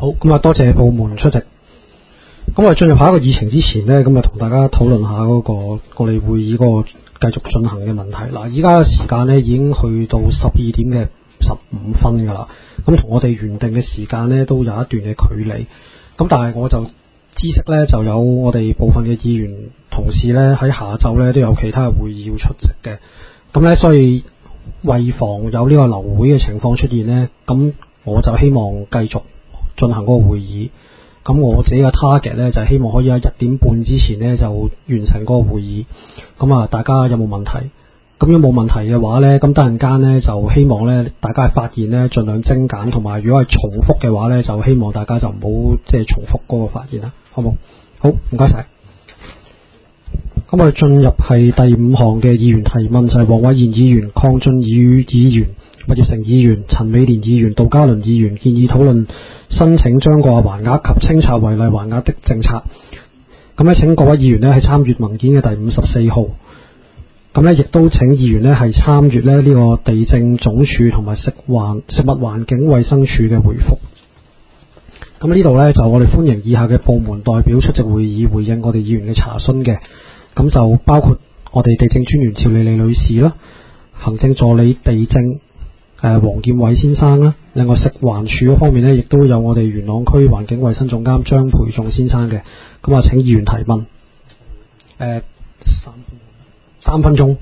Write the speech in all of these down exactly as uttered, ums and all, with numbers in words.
好，咁啊多謝部門出席。咁我哋進入下一個議程之前呢，咁啊同大家討論下嗰個我哋會議嗰個繼續進行嘅問題。嗱，依家嘅時間呢已經去到十二點嘅十五分㗎啦。咁同我哋原定嘅時間呢都有一段嘅距離。咁但係我就知悉呢，就有我哋部分嘅議員同事呢喺下晝呢都有其他嘅會議要出席嘅。咁呢，所以為防有呢個流會嘅情況出現呢，咁我就希望繼續進行嗰個會議。咁我自己嘅 target 咧就係希望可以喺一點半之前咧就完成嗰個會議。咁啊，大家有冇問題？咁如果冇問題嘅話咧，咁等陣間咧就希望咧大家嘅發言咧盡量精簡，同埋如果係重複嘅話咧，就希望大家就唔好即係重複嗰個發言啦，好冇？好，唔該晒。咁我哋進入係第五項嘅議員提問，就係黃偉賢議員、鄺俊宇議員、麥業成議員、陳美蓮議員、杜嘉倫議員建議討論申請將個還額及清拆違例還額的政策。咁咧，請各位議員咧係參閱文件嘅第五十四號。咁咧，亦都請議員咧係參閱咧呢個地政總署同埋食環食物環境衛生署嘅回覆。咁呢度咧就我哋歡迎以下嘅部門代表出席會議，回應我哋議員嘅查詢嘅。咁就包括我哋地政專員趙莉莉女士啦，行政助理地政誒黃劍偉先生啦，另外食環署嗰方面咧，亦都有我哋元朗區環境衛生總監張培仲先生嘅。咁啊，請議員提問。誒、呃，三三分鐘。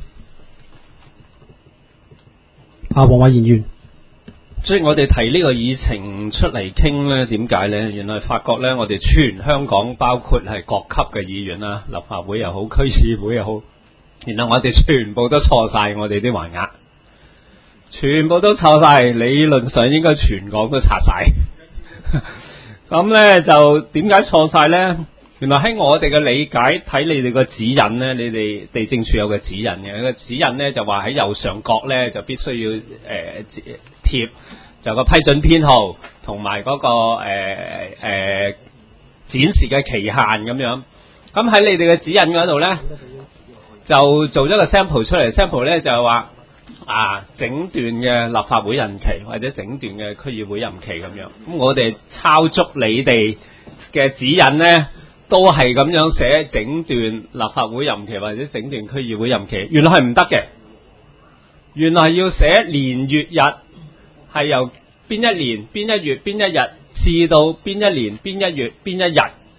啊，黃偉賢議員。 所以我哋提呢個議程出嚟傾呢，點解呢？原來發覺呢，我哋全香港包括係各級嘅議員啦，立法會又好，區議會又好，原來我哋全部都錯晒我哋啲還額，全部都錯晒，理論上應該全港都拆晒。咁呢就點解錯晒呢？原來喺我哋嘅理解，睇你哋個指引呢，你哋地政署有個指引嘅，個指引呢就話喺右上角呢就必須要誒、呃、貼就個批准編號同埋嗰個誒誒、呃呃、展示嘅期限咁樣。咁喺你哋嘅指引嗰度呢，就做咗個 sample 出嚟 ，sample 呢就係話啊整段嘅立法會任期或者整段嘅區議會任期咁樣。咁我哋抄足你哋嘅指引呢，都係咁樣寫整段立法會任期或者整段區議會任期，原來係唔得嘅。原來要寫年月日，係由邊一年邊一月邊一日至到邊一年邊一月邊一日，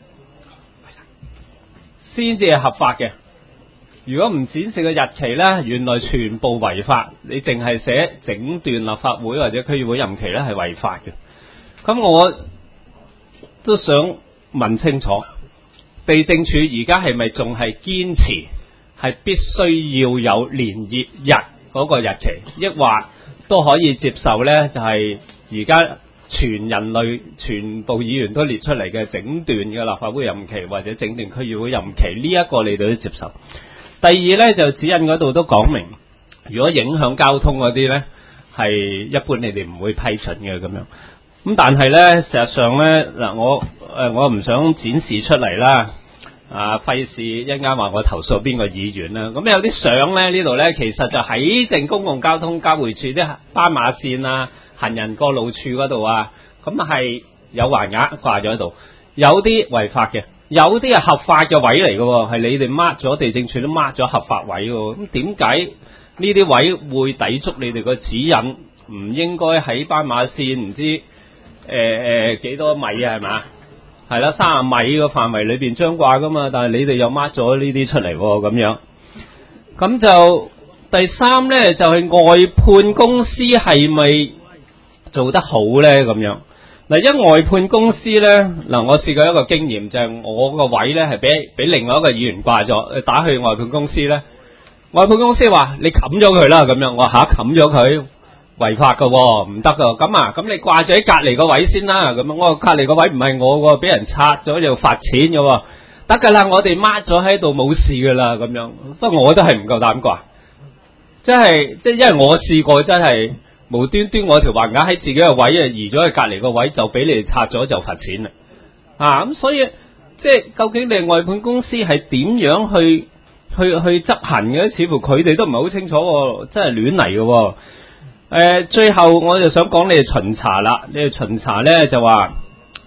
先至係合法嘅。如果唔展示個日期呢，原來全部違法。你淨係寫整段立法會或者區議會任期呢，係違法嘅。咁我都想問清楚。地政署而家係咪仲係堅持係必須要有年月日嗰個日期，抑或都可以接受呢？就係而家全人類全部議員都列出嚟嘅整段嘅立法會任期或者整段區議會任期，呢一個你哋都接受。第二呢，就指引嗰度都講明，如果影響交通嗰啲呢，係一般你哋唔會批准嘅咁樣。咁但係呢，事實上呢，嗱，我誒我唔想展示出嚟啦，啊費事一陣間話我投訴邊個議員啦。咁有啲相呢，呢度呢，其實就喺正公共交通交匯處啲斑馬線啊、行人過路處嗰度啊，咁係有橫額掛咗喺度，有啲違法嘅，有啲係合法嘅位嚟嘅，係你哋 mark 咗，地政處都 mark 咗合法位嘅。咁點解呢啲位會抵觸你哋個指引？唔應該喺斑馬線唔知？誒誒幾多米啊？係嘛？係啦，三十米個範圍裏邊張掛噶嘛，但係你哋又 mark 咗呢啲出嚟咁樣。咁就第三咧，就係、是、外判公司係咪做得好咧？咁樣嗱，因外判公司咧，嗱，我試過一個經驗，就係、是、我個位咧係俾俾另外一個議員掛咗，打去外判公司咧，外判公司話你冚咗佢啦，咁樣我吓冚咗佢。違法噶，唔得噶。咁啊，咁你掛咗喺隔籬個位先啦。咁我隔籬個位唔係我，俾人拆咗就罰錢嘅。得噶啦，我哋 mark 咗喺度冇事噶啦。咁樣，不過我都係唔夠膽掛。即係，即係，因為我試過真係無端端我條橫額喺自己個位啊移咗去隔籬個位，就俾你哋拆咗就罰錢啦。啊，咁所以即係究竟你外判公司係點樣去去去執行嘅？似乎佢哋都唔係好清楚，真係亂嚟嘅。誒、呃，最後我就想講你哋巡查啦。你哋巡查咧就話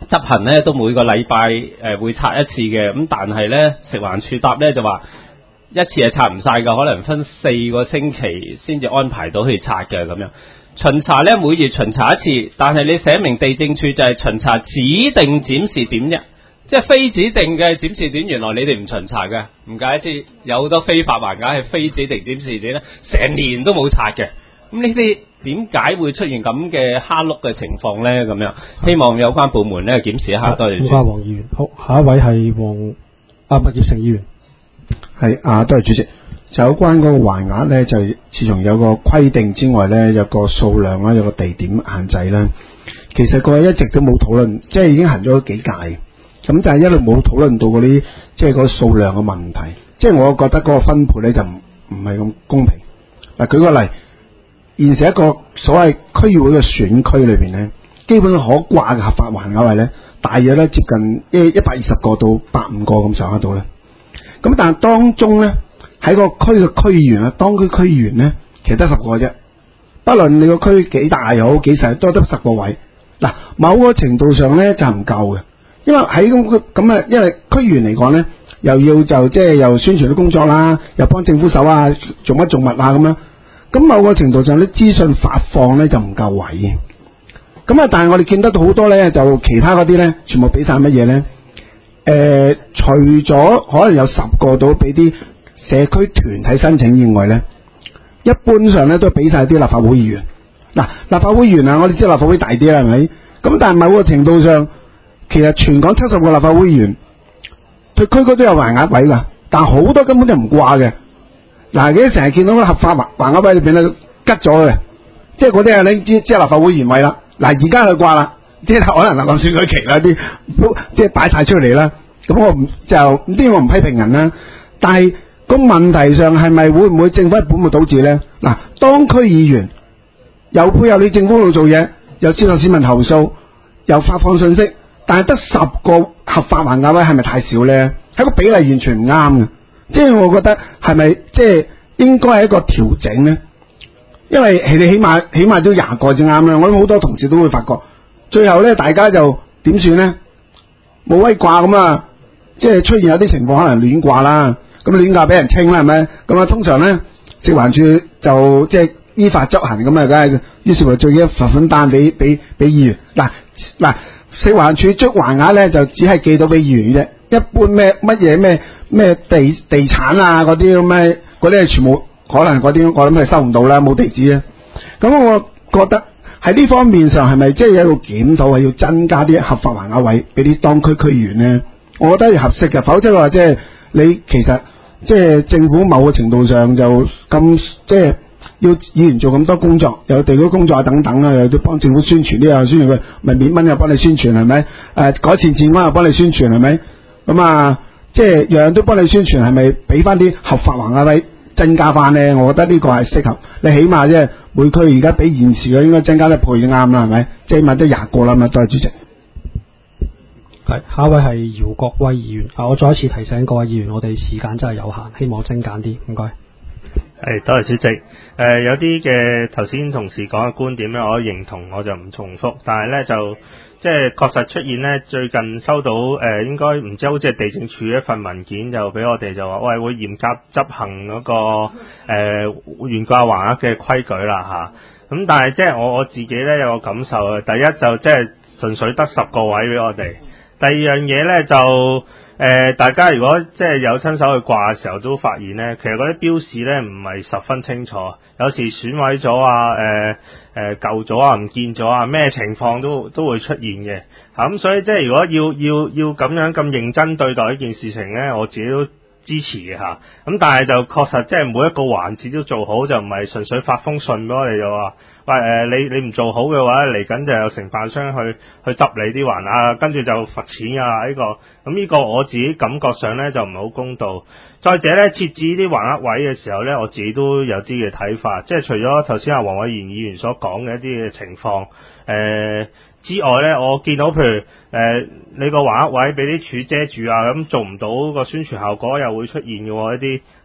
執行咧都每個禮拜誒會拆一次嘅，咁但係咧食環署答咧就話一次係拆唔晒㗎，可能分四個星期先至安排到去拆嘅咁樣。巡查咧每月巡查一次，但係你寫明地政處就係巡查指定展示點啫，即係非指定嘅展示點，原來你哋唔巡查嘅，唔怪之有好多非法橫額係非指定展示點咧，成年都冇拆嘅。咁呢啲點解會出現咁嘅蝦碌嘅情況咧？咁樣希望有關部門咧檢視一下。多謝。 唔該，黃議員。好，下一位係黃啊麥業成議員。 係啊，多謝主席。就有關嗰個橫額咧，就自從有個規定之外咧，有個數量啦，有個地點限制啦。其實個一直都冇討論，即係已經行咗幾屆，咁但係一路冇討論到嗰啲即係嗰個數量嘅問題。即係我覺得嗰個分配咧就唔唔係咁公平。嗱，舉個例，現時一個所謂區議會嘅選區裏邊咧，基本上可掛嘅合法橫額位咧，大約咧接近一一百二十個到百五個咁上下度咧。咁但係當中咧，喺個區嘅區議員啊，當區區議員咧，其實得十個啫。不論你個區幾大又好幾細，都得十個位。嗱，某個程度上咧就唔夠嘅，因為喺咁咁啊，因為區議員嚟講咧，又要就即係又宣傳啲工作啦，又幫政府手啊，做乜做乜啊咁樣。咁某個程度上啲資訊發放咧就唔夠位嘅。咁啊，但係我哋見得到好多咧，就其他嗰啲咧，全部俾晒乜嘢咧？誒、呃，除咗可能有十個到俾啲社區團體申請以外咧，一般上咧都俾晒啲立法會議員。嗱，立法會議員啊，我哋知道立法會大啲啦，係咪？咁但係某個程度上，其實全港七十個立法會議員，佢區區都有橫額位㗎，但係好多根本就唔掛嘅。嗱，你成日見到個合法橫橫額位裏邊咧吉咗嘅，即係嗰啲係你知，即係立法會議員位啦。嗱，而家佢掛啦，即係可能臨臨選舉期啦，啲都即係擺晒出嚟啦。咁我唔就呢啲我唔批評人啦，但係個問題上係咪會唔會政府係本末倒置咧？嗱，當區議員又配合你政府度做嘢，又接受市民投訴，又發放信息，但係得十個合法橫額位，係咪太少咧？係個比例完全唔啱嘅，即係我覺得係咪即係應該係一個調整咧？因為係你起碼起碼都廿個先啱啦。我諗好多同事都會發覺，最後咧大家就點算咧？冇威掛咁啊，即係出現有啲情況可能亂掛啦，咁亂掛俾人清啦，係咪？咁啊，通常咧食環署就即係依法執行咁啊，梗係於是乎最緊罰款單俾俾俾議員。嗱嗱，食環署捉橫額咧就只係寄到俾議員啫，一般咩乜嘢咩咩地地產啊嗰啲咁嘅嗰啲係全部。可能嗰啲我諗係收唔到啦，冇地址啊。咁我覺得喺呢方面上係咪即係有一個檢討，係要增加啲合法橫額位俾啲當區區議員咧？我覺得係合適嘅，否則話即係你其實即係政府某個程度上就咁即係要議員做咁多工作，有地區工作啊等等啊，又要幫政府宣傳啲啊，宣傳佢咪免蚊又幫你宣傳係咪？誒、呃、改善治安又幫你宣傳係咪？咁啊，即係樣樣都幫你宣傳，係咪俾翻啲合法橫額位？增加翻咧，我覺得呢個係適合。你起碼即係每區而家比現時嘅應該增加一倍啱啦，係咪？即係起碼都廿個啦嘛。多謝主席。 係，下一位係姚國威議員。啊，我再一次提醒各位議員，我哋時間真係有限，希望精簡啲。唔該。 係，多謝主席。誒、呃，有啲嘅頭先同事講嘅觀點咧，我認同，我就唔重複。但係咧就即係確實出現咧，最近收到誒、呃，應該唔知好似係地政處一份文件就俾我哋就話，喂，會嚴格執行嗰、那個誒懸掛橫額嘅規矩啦嚇。咁、啊、但係即係我我自己咧有個感受啊，第一就即係純粹得十個位俾我哋，第二樣嘢咧就。誒、呃，大家如果即係有親手去掛嘅時候，都發現咧，其實嗰啲標示咧唔係十分清楚，有時損毀咗啊，誒誒舊咗啊，唔見咗啊，咩情況都都會出現嘅。嚇、嗯、咁，所以即係如果要要要咁樣咁認真對待呢件事情咧，我自己都支持嘅嚇。咁、嗯、但係就確實即係每一個環節都做好，就唔係純粹發封信俾我哋就話。喂，誒、呃，你你唔做好嘅話，嚟緊就有承辦商去去執你啲環啊，跟住就罰錢啊呢、這個，咁呢個我自己感覺上咧就唔係好公道。再者咧，設置啲橫額位嘅時候咧，我自己都有啲嘅睇法，即係除咗頭先阿黃偉賢議員所講嘅一啲嘅情況，誒、呃、之外咧，我見到譬如誒、呃、你個橫額位俾啲柱遮住啊，咁做唔到個宣傳效果，又會出現嘅喎一啲。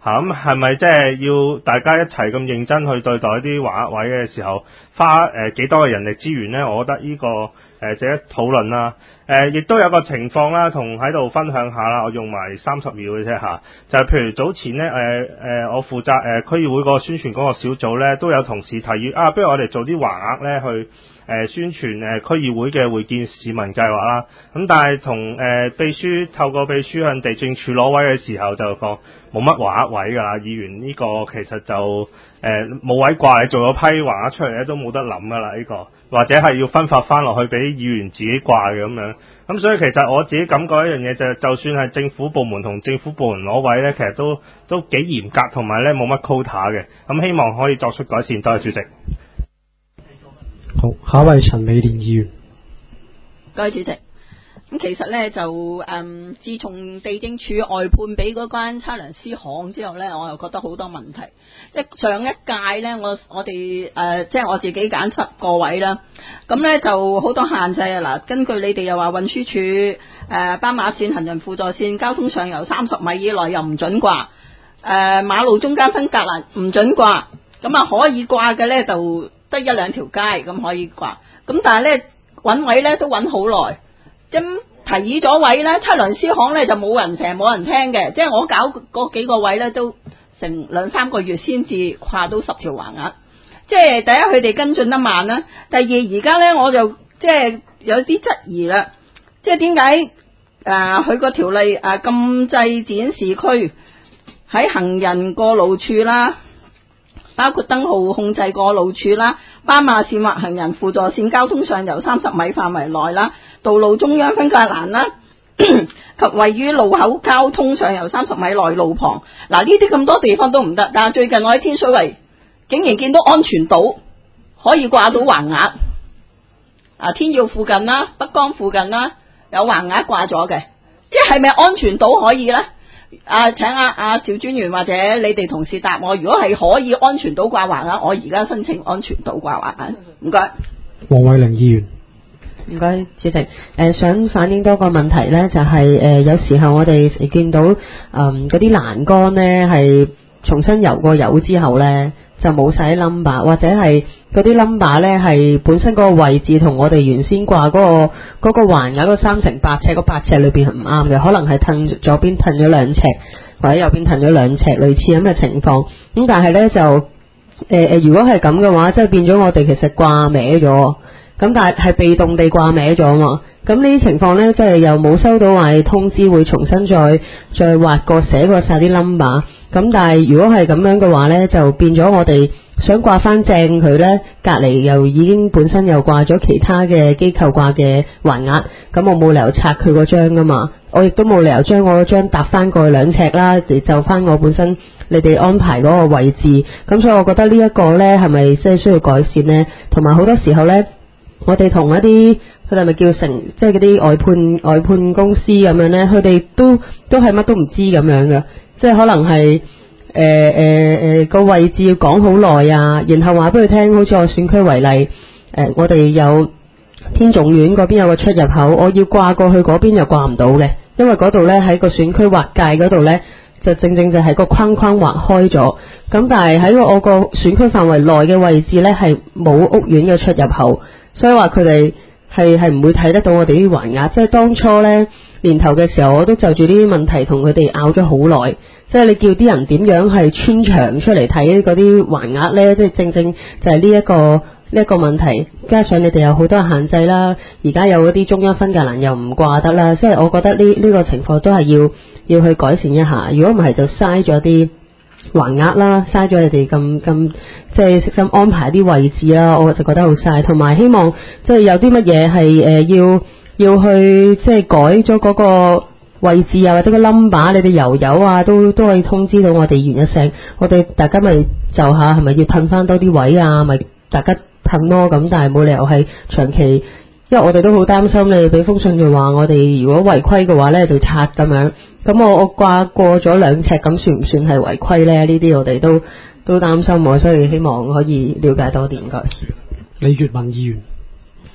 嚇，咁係咪即係要大家一齊咁認真去對待啲橫額位嘅時候，花誒幾、呃、多嘅人力資源咧？我覺得呢、這個誒、呃、值得討論啦。誒、呃，亦都有個情況啦，同喺度分享下啦。我用埋三十秒嘅啫嚇，就係、是、譬如早前咧，誒、呃、誒、呃，我負責誒、呃、區議會個宣傳嗰個小組咧，都有同事提議啊，不如我哋做啲橫額咧去。誒、呃、宣傳誒、呃、區議會嘅會見市民計劃啦，咁但係同誒秘書透過秘書向地政處攞位嘅時候就講冇乜橫額位㗎啦，議員呢個其實就誒冇、呃、位掛，你做咗批橫額出嚟咧都冇得諗㗎啦呢個，或者係要分發翻落去俾議員自己掛嘅咁樣，咁所以其實我自己感覺一樣嘢就係，就算係政府部門同政府部門攞位咧，其實都都幾嚴格，同埋咧冇乜 quota 嘅，咁希望可以作出改善。多謝主席。 好，下一位陳美蓮議員。 各位主席，咁其實咧就誒、嗯，自從地政處外判俾嗰間測量師行之後咧，我又覺得好多問題。即係上一屆咧，我我哋誒，即係我自己揀十個位啦，咁咧就好多限制啊！嗱，根據你哋又話運輸署誒，斑馬線、行人輔助線、交通上游三十米以內又唔准掛，誒、呃、馬路中間分隔欄唔准掛，咁啊可以掛嘅咧就得一兩條街咁可以掛，咁但係咧揾位咧都揾好耐，咁提議咗位咧，測量師行咧就冇人成日冇人聽嘅，即係我搞嗰幾個位咧都成兩三個月先至掛到十條橫額，即係第一佢哋跟進得慢啦，第二而家咧我就即係有啲質疑啦，即係點解誒佢個條例誒、呃、禁制展示區喺行人過路處啦，包括燈號控制過路處啦、斑馬線或行人輔助線交通上游三十米範圍內啦、道路中央分隔欄啦及位於路口交通上游三十米內路旁，嗱呢啲咁多地方都唔得。但係最近我喺天水圍竟然見到安全島可以掛到橫額，啊天耀附近啦、北江附近啦有橫額掛咗嘅，即係咪安全島可以呢？啊，請阿阿趙專員或者你哋同事答我，如果係可以安全島掛橫額，我而家申請安全島掛橫額。唔該。 黃慧玲議員。 唔該，主席。誒、呃，想反映多個問題咧，就係、是、誒、呃、有時候我哋見到誒嗰啲欄杆咧係重新油過油之後咧，就冇晒 number， 或者係嗰啲 number 咧係本身嗰個位置同我哋原先掛嗰、那個嗰、那個橫額嗰三乘八尺嗰八尺裏邊係唔啱嘅，可能係褪左邊褪咗兩尺，或者右邊褪咗兩尺，類似咁嘅情況。咁但係咧就誒誒、呃，如果係咁嘅話，即係變咗我哋其實掛歪咗。咁但係係被動地掛歪咗嘛？咁呢啲情況呢，即係又冇收到話通知會重新再再畫過寫過晒啲 number。咁但係如果係咁樣嘅話呢，就變咗我哋想掛翻正佢呢，隔離又已經本身又掛咗其他嘅機構掛嘅橫額，咁我冇理由拆佢嗰張噶嘛。我亦都冇理由將我嗰張搭翻過去兩尺啦，就翻我本身你哋安排嗰個位置。咁所以我覺得呢一個呢，係咪即係需要改善呢？同埋好多時候呢，我哋同一啲佢哋咪叫成即係嗰啲外判外判公司咁樣咧，佢哋都都係乜都唔知咁樣嘅，即係可能係誒誒誒個位置要講好耐啊，然後話俾佢聽，好似我選區為例，誒、呃、我哋有天頌苑嗰邊有個出入口，我要掛過去嗰邊又掛唔到嘅，因為嗰度咧喺個選區劃界嗰度咧，就正正就係個框框劃開咗，咁但係喺我個選區範圍內嘅位置咧係冇屋苑嘅出入口。所以話佢哋係係唔會睇得到我哋啲橫額，即係當初咧年頭嘅時候，我都就住呢啲問題同佢哋拗咗好耐。即係你叫啲人點樣係穿牆出嚟睇嗰啲橫額咧，即係正正就係呢一個呢一個問題。加上你哋有好多限制啦，而家有嗰啲中央分隔欄又唔掛得啦，即係我覺得呢呢個情況都係要要去改善一下。如果唔係就嘥咗啲橫額啦，嘥咗你哋咁咁即係悉心安排啲位置啦，我就覺得好嘥。同埋希望即係有啲乜嘢係誒要要去即係改咗嗰個位置啊，或者個 number， 你哋油油啊都都可以通知到我哋完一聲，我哋大家咪就下係咪要噴翻多啲位啊，咪大家噴咯。咁但係冇理由係長期，因為我哋都好擔心你俾封信就話我哋如果違規嘅話咧就拆咁樣。咁我我掛過咗兩尺，咁算唔算係違規咧？呢啲我哋都都擔心我，所以希望可以了解多啲。唔該。 李月文議員。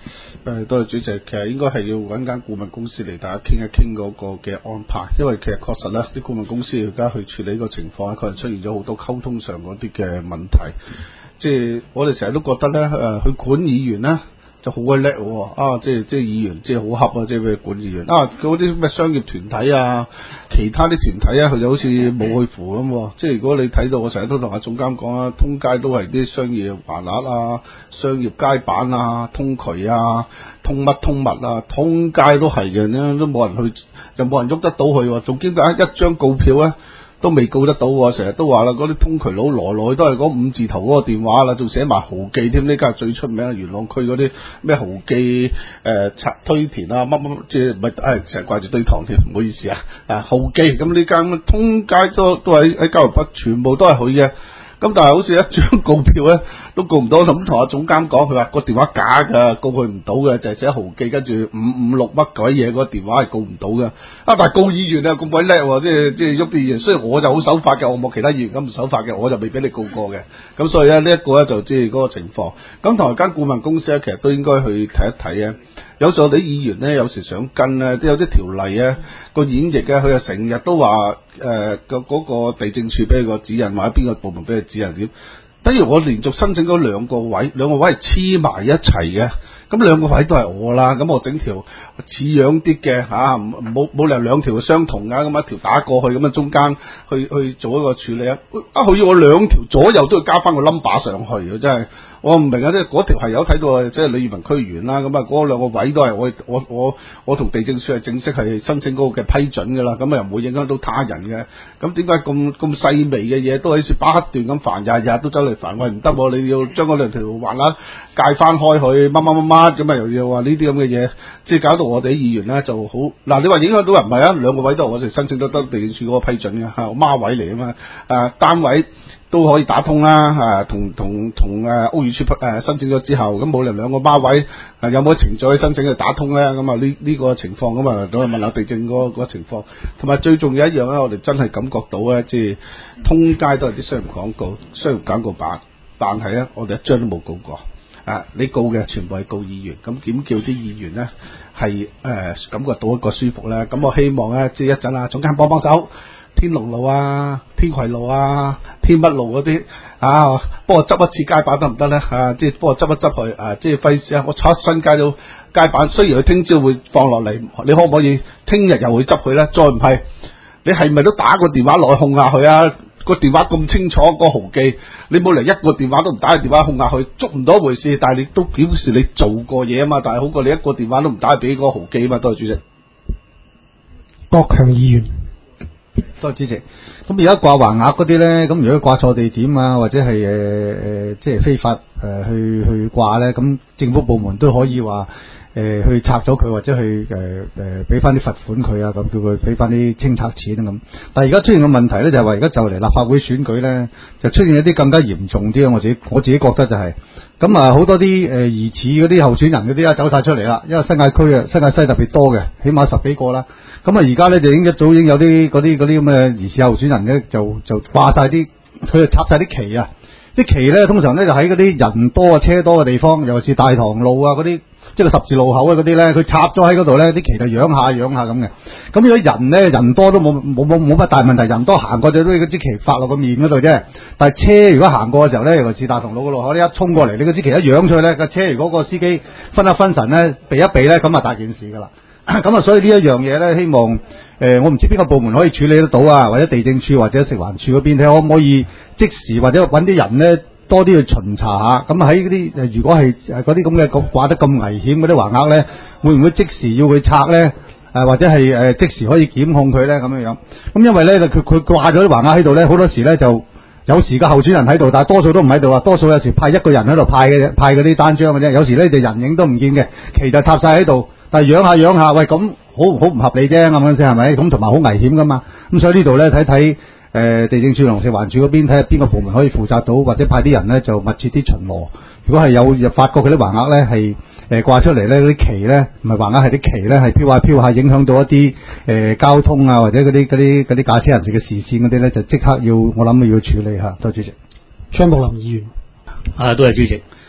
誒，多謝主席。其實應該係要揾間顧問公司嚟大家傾一傾嗰個嘅安排，因為其實確實咧，啲顧問公司而家去處理呢個情況咧，佢係出現咗好多溝通上嗰啲嘅問題。即係我哋成日都覺得咧，誒，去管議員咧就好鬼叻喎，啊，即係即係議員即係好恰啊，即係譬如管議員啊，嗰啲咩商業團體啊，其他啲團體啊，佢就好似冇去扶咁喎。即係如果你睇到我成日都同阿總監講啊，通街都係啲商業橫額啊、商業街板啊、通渠啊、通乜通物啊，通街都係嘅，咧都冇人去，就冇人喐得到佢喎。仲兼夾一張告票咧，都未告得到喎，成日都話啦，嗰啲通渠佬來來都係嗰五字頭嗰個電話啦，仲寫埋豪記添，呢家係最出名嘅元朗區嗰啲咩豪記誒拆堆填啊，乜乜即係唔係誒成日掛住堆糖添，唔好意思啊，啊豪記咁呢間通街都都喺喺交流北，全部都係佢嘅。咁但係好似一張告票咧都告唔到，咁同阿總監講，佢話個電話假㗎，告佢唔到嘅，就係、是、寫豪記跟住五五六乜鬼嘢，個電話係告唔到嘅。啊，但係告議員啊咁鬼叻喎，即係即係喐啲議員。雖然我就好守法嘅，我冇其他議員咁唔守法嘅，我就未俾你告過嘅。咁所以咧呢一個咧就即係嗰個情況。咁同埋間顧問公司咧，其實都應該去睇一睇啊。有時候啲議員咧，有時想跟咧，都有啲條例啊個演繹啊，佢又成日都話誒個嗰個地政處俾佢個指引，或者邊個部門俾佢指引點。等於我連續申請咗兩個位，兩個位係黐埋一齊嘅，咁兩個位都係我啦，咁我整條似樣啲嘅嚇，冇冇理由兩條相同啊，咁一條打過去，咁啊中間去去做一個處理啊，啊佢要我兩條左右都要加翻個 number 上去，真係我唔明啊！即係嗰條係有睇到即係李裕民區議員啦，咁啊嗰兩個位都係我我我我同地政署係正式係申請嗰個嘅批准㗎啦，咁啊又唔會影響到他人嘅，咁點解咁咁細微嘅嘢都喺處不斷咁煩，日日都走嚟煩，喂唔得喎！你要將嗰兩條橫額界翻開去，乜乜乜乜咁啊，又要話呢啲咁嘅嘢，即係搞到我哋啲議員咧就好嗱。你話影響到人唔係啊？兩個位都係我哋申請得得地政署嗰個批准嘅嚇，孖位嚟啊嘛，誒單位都可以打通啦，啊同同同誒屋宇署誒申請咗之後，咁冇理由兩個孖位啊有冇程序去申請去打通咧？咁啊呢呢個情況咁啊，咁啊問下地政嗰個情況，同埋最重要一樣咧，我哋真係感覺到咧，即係通街都係啲商業廣告、商業廣告版，但係咧我哋一張都冇告過。啊！你告嘅全部係告議員，咁點叫啲議員咧係誒感覺到一個舒服咧？咁我希望咧，即係一陣啊，總監幫幫手，天龍路啊、天葵路啊、天乜路嗰啲啊，幫我執一次街板得唔得咧？啊，即係幫我執一執佢啊，即係費事啊！我拆新街到街板，雖然佢聽朝會放落嚟，你可唔可以聽日又會執佢咧？再唔係，你係咪都打個電話落去控下佢啊？個電話咁清楚，個豪記你冇嚟一個電話都唔打，個電話控下去捉唔到一回事，但係你都表示你做過嘢啊嘛，但係好過你一個電話都唔打俾個豪記啊嘛。多謝主席。 國強議員， 多謝主席。咁而家掛橫額嗰啲咧，咁如果掛錯地點啊，或者係誒誒即係非法誒、呃、去去掛咧，咁政府部門都可以話。誒、呃、去拆咗佢，或者去誒誒俾翻啲罰款佢啊，咁叫佢俾翻啲清拆錢咁。但係而家出現個問題咧，就係話而家就嚟立法會選舉咧，就出現一啲更加嚴重啲啊！我自己我自己覺得就係、是、咁啊，好多啲誒、呃、疑似嗰啲候選人嗰啲啊走晒出嚟啦，因為新界區啊、新界西特別多嘅，起碼十幾個啦。咁啊，而家咧就已經一早已經有啲嗰啲嗰啲咁嘅疑似候選人咧，就就掛晒啲，佢就插晒啲旗啊！啲旗咧通常咧就喺嗰啲人多啊、車多嘅地方，尤其是大棠路啊嗰啲。即係個十字路口啊嗰啲咧，佢插咗喺嗰度咧，啲旗就揚下揚下咁嘅。咁如果人咧人多都冇冇冇冇乜大問題，人多行過就都嗰支旗發落個面嗰度啫。但係車如果行過嘅時候咧，尤其是大棠路嘅路口咧，一衝過嚟，你嗰支旗一揚出去咧，個車如果個司機分一分神咧，避一避咧，咁啊大件事㗎啦。咁啊，所以呢一樣嘢咧，希望誒、呃、我唔知邊個部門可以處理得到啊，或者地政處或者食環署嗰邊睇可唔可以即時或者揾啲人咧。多啲去巡查下，咁喺嗰啲誒，如果係誒嗰啲咁嘅掛得咁危險嗰啲橫額咧，會唔會即時要佢拆咧？誒、呃、或者係誒、呃、即時可以檢控佢咧咁樣樣？咁因為咧，佢佢掛咗啲橫額喺度咧，好多時咧就有時個候選人喺度，但係多數都唔喺度啊。多數有時派一個人喺度派嘅派嗰啲單張嘅啫。有時咧就人影都唔見嘅，旗就插晒喺度，但係揚下揚下，喂咁好好唔合理啫，啱唔啱先係咪？咁同埋好危險噶嘛。咁所以呢度咧睇睇。誒、呃、地政處同食環署嗰邊睇下邊個部門可以負責到，或者派啲人咧就密切啲巡邏。如果係有又發覺佢啲橫額咧係誒掛出嚟咧，嗰啲旗咧唔係橫額係啲旗咧係飄下飄下，影響到一啲誒、呃、交通啊或者嗰啲嗰啲嗰啲駕車人士嘅視線嗰啲咧，就即刻要我諗要處理下。多謝主席。 張國林議員， 啊，多謝主席。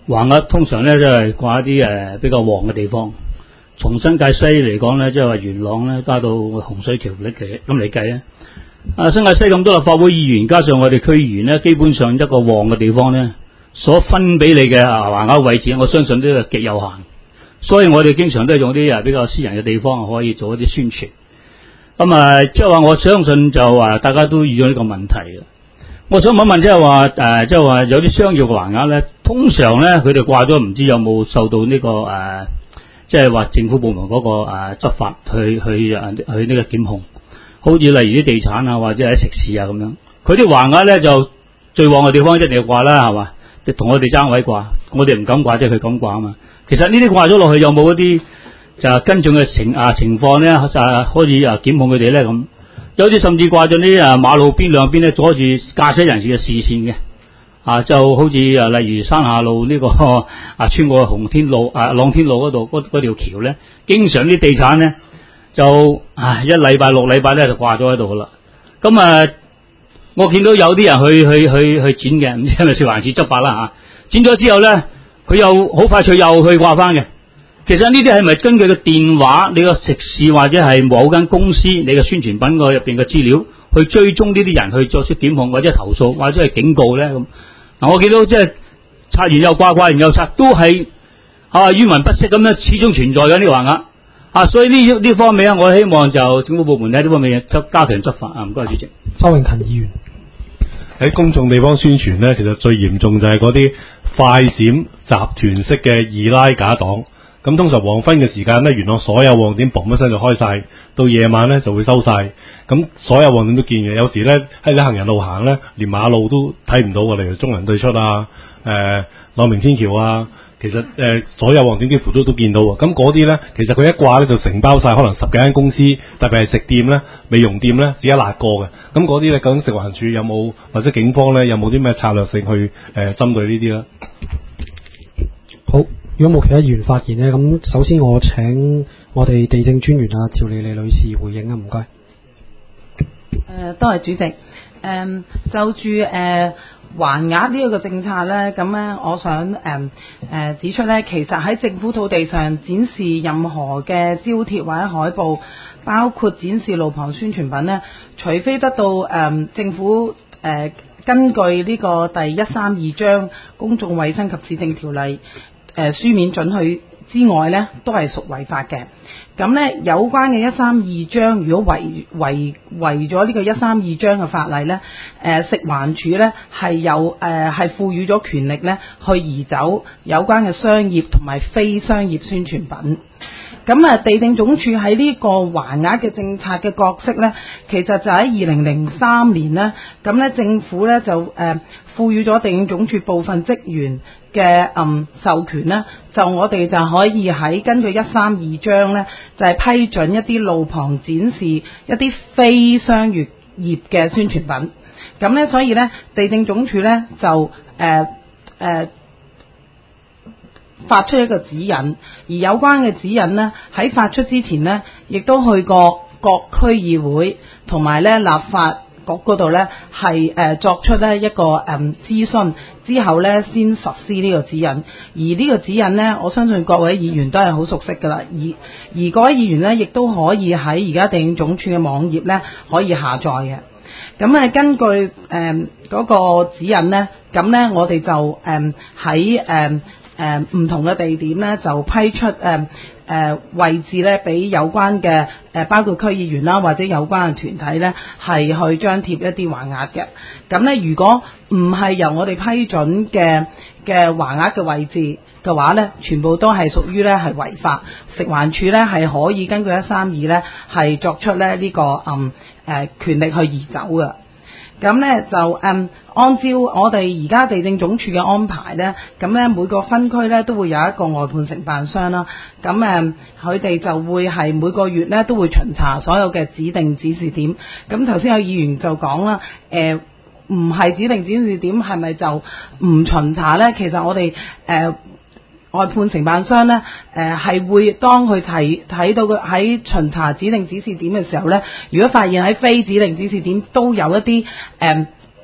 橫額通常咧都係掛一啲誒比較旺嘅地方。從新界西嚟講咧，即係話元朗咧加到洪水橋嚟計咁嚟計咧，啊新界西咁多立法會議員加上我哋區議員咧，基本上一個旺嘅地方咧，所分俾你嘅橫額位置，我相信都係極有限。所以我哋經常都係用啲誒比較私人嘅地方可以做一啲宣傳。咁啊，即係話我相信就話大家都遇到呢個問題嘅。我想問一問，即係話誒，即係話有啲商業嘅橫額咧，通常咧佢哋掛咗唔知有冇受到呢、這個誒。呃即係話政府部門嗰、那個誒、啊、執法去去誒去呢個檢控，好似例如啲地產啊或者係食肆啊咁樣，佢啲橫額咧就最旺嘅地方一定要掛啦，係嘛？同我哋爭位掛，我哋唔敢掛，即係佢敢掛啊嘛。其實呢啲掛咗落去有冇一啲就跟進嘅情啊情況咧，啊可以啊檢控佢哋咧咁？有啲甚至掛咗啲啊馬路邊兩邊咧阻住駕駛人士嘅視線嘅。啊，就好似啊，例如山下路呢、這個啊，穿過紅天路啊、朗天路嗰度嗰嗰條橋咧，經常啲地產咧就啊一禮拜六禮拜咧就掛咗喺度噶啦。咁啊，我見到有啲人去去去去剪嘅，唔知係咪食環署執法啦嚇？剪咗之後咧，佢又好快脆又去掛翻嘅。其實呢啲係咪根據個電話、你個食肆或者係某間公司你嘅宣傳品個入邊嘅資料去追蹤呢啲人去作出檢控或者投訴或者係警告咧咁？嗱，我見到即係拆完又掛，掛完又拆，都係啊冤魂不息咁樣，始終存在嘅呢個橫額啊，所以呢呢方面咧，我希望就政府部門喺呢方面加加強執法啊。唔該，主席。 周永勤議員喺公眾地方宣傳咧，其實最嚴重就係嗰啲快閃集團式嘅二拉假黨。咁通常黃昏嘅時間咧，元朗所有旺點嘣一聲就開晒，到夜晚咧就會收晒。咁所有旺點都見嘅，有時咧喺你行人路行咧，連馬路都睇唔到嘅，例如中銀對出啊、誒朗明天橋啊，其實誒、呃、所有旺點幾乎都都見到喎。咁嗰啲咧，其實佢一掛咧就承包晒可能十幾間公司，特別係食店咧、美容店咧，只一辣過嘅。咁嗰啲咧，究竟食環署有冇或者警方咧有冇啲咩策略性去誒、呃、針對呢啲咧？ 好。如果冇其他議員發言呢，咁首先我請我哋地政專員啊趙莉莉女士回應啊，唔該。 誒、呃，多謝主席。誒、呃，就住誒橫額呢一個政策咧，咁咧，我想誒誒、呃、指出咧，其實喺政府土地上展示任何嘅招貼或者海報，包括展示路旁宣傳品咧，除非得到誒、呃、政府誒、呃、根據呢個第一三二章公眾衛生及市政條例。誒、呃、書面准許之外咧，都係屬違法嘅。咁咧，有關嘅一三二章，如果違違違咗呢個一三二章嘅法例咧，誒、呃、食環署咧係有誒係賦予咗權力咧，去移走有關嘅商業同埋非商業宣傳品。咁啊，地政總署喺呢個橫額嘅政策嘅角色咧，其實就喺二零零三年咧，咁咧政府咧就誒、呃、賦予咗地政總署部分職員嘅嗯授權咧，就我哋就可以喺根據一三二章咧，就係、是、批准一啲路旁展示一啲非商業業嘅宣傳品。咁咧，所以咧地政總署咧就誒誒。呃呃發出一個指引，而有關嘅指引呢，喺發出之前呢，亦都去過各區議會同埋咧立法局嗰度呢，係誒、呃、作出呢一個誒、嗯、諮詢之後呢，先實施呢個指引。而呢個指引呢，我相信各位議員都係好熟悉㗎啦。而而各位議員呢，亦都可以喺而家地政總署嘅網頁呢，可以下載嘅。咁啊，根據誒嗰、呃那個指引呢，咁呢，我哋就誒喺誒。呃誒、呃、唔同嘅地點咧，就批出誒誒、呃呃、位置咧，俾有關嘅誒、呃、包括區議員啦，或者有關嘅團體咧，係去張貼一啲橫額嘅。咁咧，如果唔係由我哋批准嘅嘅橫額嘅位置嘅話咧，全部都係屬於咧係違法。食環署咧係可以根據一三二咧係作出咧呢、這個嗯誒、呃、權力去移走嘅。咁咧就誒、嗯、按照我哋而家地政總署嘅安排咧，咁咧每個分區咧都會有一個外判承辦商啦。咁誒佢哋就會係每個月咧都會巡查所有嘅指定指示點。咁頭先有議員就講啦，誒唔係指定指示點係咪就唔巡查咧？其實我哋誒。呃外判承辦商咧，誒、呃、係會當佢睇睇到佢喺巡查指定指示點嘅時候咧，如果發現喺非指定指示點都有一啲誒、呃、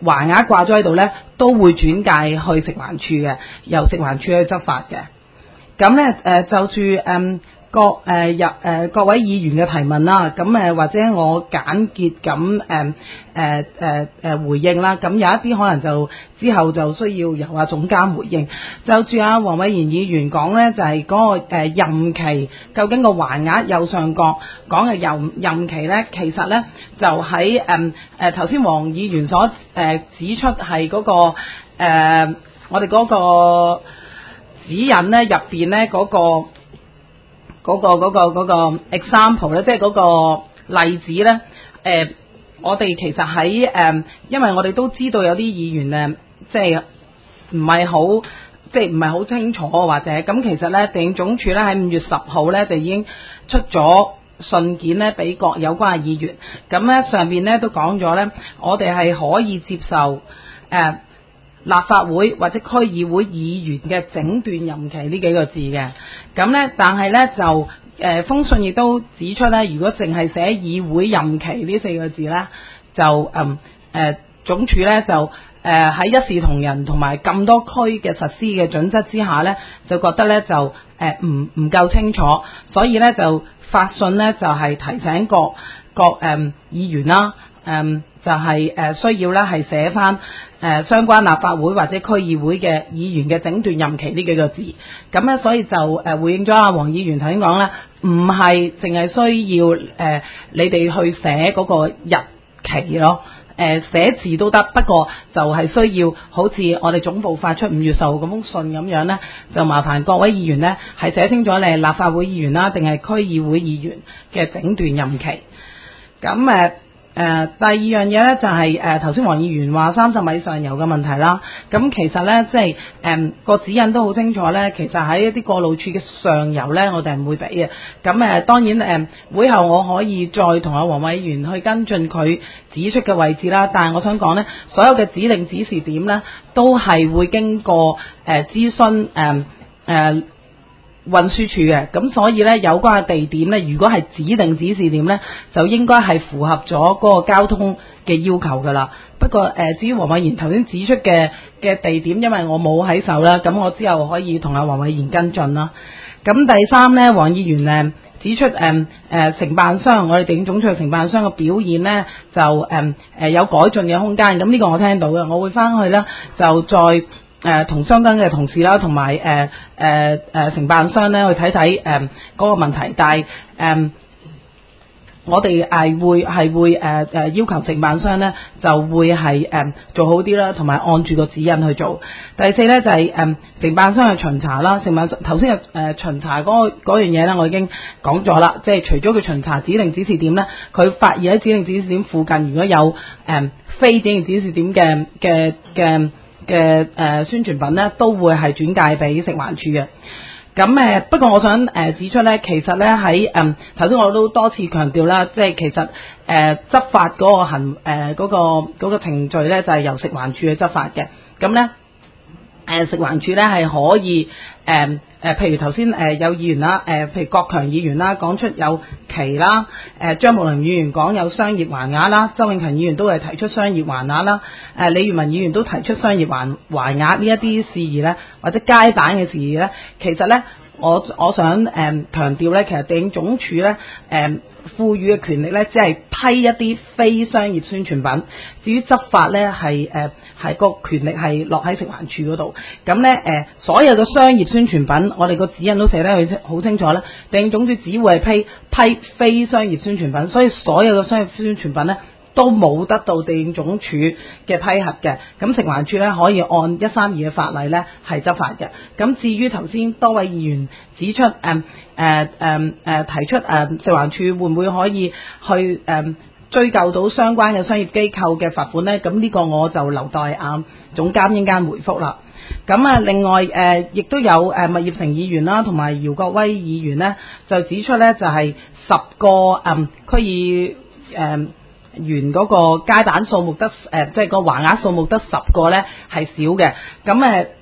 橫額掛咗喺度咧，都會轉介去食環署嘅，由食環署去執法嘅。咁咧誒就住誒。嗯各誒入誒各位議員嘅提問啦，咁誒或者我簡潔咁誒誒誒誒回應啦，咁有一啲可能就之後就需要由阿總監回應。就住阿黃偉賢議員講咧，就係、是、嗰個誒任期，究竟個橫額右上角講嘅任任期咧，其實咧就喺誒誒頭先黃議員所誒、呃、指出係嗰、那個誒、呃、我哋嗰個指引咧入邊咧嗰個。嗰、那個嗰、那個嗰、那個 example 咧，即係嗰個例子咧。誒、呃，我哋其實喺誒、呃，因為我哋都知道有啲議員誒，即係唔係好，即係唔係好清楚或者咁。其實咧，地政總署咧喺五月十號咧就已經出咗信件咧，俾各有關嘅議員。咁咧上邊咧都講咗咧，我哋係可以接受誒。呃立法會或者區議會議員嘅整段任期呢幾個字嘅，咁呢，但係呢，就誒、呃、封信亦都指出呢，如果淨係寫議會任期呢四個字呢，就嗯誒、呃、總署呢，就誒喺、呃、一視同仁同埋咁多區嘅實施嘅準則之下呢，就覺得呢，就誒唔唔夠清楚，所以呢，就發信呢，就係、是、提醒各各誒、呃、議員啦，誒、呃、就係、是、誒、呃、需要呢，係寫翻。誒、呃、相關立法會或者區議會嘅議員嘅整段任期呢幾個字，咁咧所以就誒、呃、回應咗阿黃議員頭先講啦，唔係淨係需要誒、呃、你哋去寫嗰個日期咯，誒、呃、寫字都得，不過就係需要好似我哋總部發出五月十號嗰封信咁樣咧，就麻煩各位議員咧係寫清楚你係立法會議員啦，定係區議會議員嘅整段任期，咁誒。呃誒、呃、第二樣嘢咧就係誒頭先黃議員話三十米上游嘅問題啦，咁其實咧即係誒個指引都好清楚咧，其實喺一啲過路處嘅上游咧，我哋係唔會俾嘅。咁誒、呃、當然誒、呃、會後我可以再同阿黃偉賢去跟進佢指出嘅位置啦，但係我想講咧，所有嘅指定指示點咧都係會經過誒諮詢誒誒運輸署嘅，咁所以咧有關嘅地點咧，如果係指定指示點咧，就應該係符合咗嗰個交通嘅要求噶啦。不過誒、呃，至於黃偉賢頭先指出嘅嘅地點，因為我冇喺手啦，咁我之後可以同阿黃偉賢跟進啦。咁第三咧，黃議員誒指出誒誒、呃、承辦商，我哋地政總署嘅承辦商嘅表現咧，就誒誒、呃、有改進嘅空間。咁呢個我聽到嘅，我會翻去咧就再。誒同、呃、相關嘅同事啦，同埋誒誒誒承辦商咧去睇睇誒嗰個問題，但係誒、呃、我哋係會係會誒誒、呃、要求承辦商咧就會係誒、呃、做好啲啦，同埋按住個指引去做。第四咧就係、是、誒、呃、承辦商嘅巡查啦，承辦頭先嘅誒巡查嗰嗰樣嘢咧，我已經講咗啦，即係除咗佢巡查指定指示點咧，佢發現喺指定指示點附近如果有誒、呃、非指定指示點嘅嘅嘅。嘅誒、呃、宣傳品咧都會係轉介俾食環署嘅。咁誒、呃、不過我想誒、呃、指出咧，其實咧喺誒頭先我都多次強調啦，即係其實誒、呃、執法嗰個行誒嗰個嗰個程序咧就係、是、由食環署去執法嘅。咁咧誒食環署咧係可以誒。呃誒、呃，譬如頭先誒有議員啦，誒、呃，譬如郭強議員啦，講出有旗啦，誒、呃，張木林議員講有商業橫額啦，周永勤議員都係提出商業橫額啦，誒、呃，李元文議員都提出商業橫橫額呢一啲事宜咧，或者街板嘅事宜咧，其實咧，我我想誒、呃、強調咧，其實地政總署咧誒。呃賦予嘅權力咧，即係批一啲非商業宣傳品。至於執法咧，係誒係個權力係落喺食環署嗰度。咁咧誒，所有嘅商業宣傳品，我哋個指引都寫得佢好清楚啦。地政總署只會係批批非商業宣傳品，所以所有嘅商業宣傳品咧都冇得到地政總署嘅批核嘅。咁食環署咧可以按一三二嘅法例咧係執法嘅。咁至於頭先多位議員指出誒。嗯誒誒誒提出誒、呃、食環署會唔會可以去誒、呃、追究到相關嘅商業機構嘅罰款咧？咁呢個我就留待啊總監一間回覆啦。咁啊，另外誒亦、呃、都有誒麥業成議員啦，同埋姚國威議員咧，就指出咧就係、是、十個誒、呃、區議誒員嗰個街板數目得誒，即係個橫額數目得十個咧係少嘅。咁誒。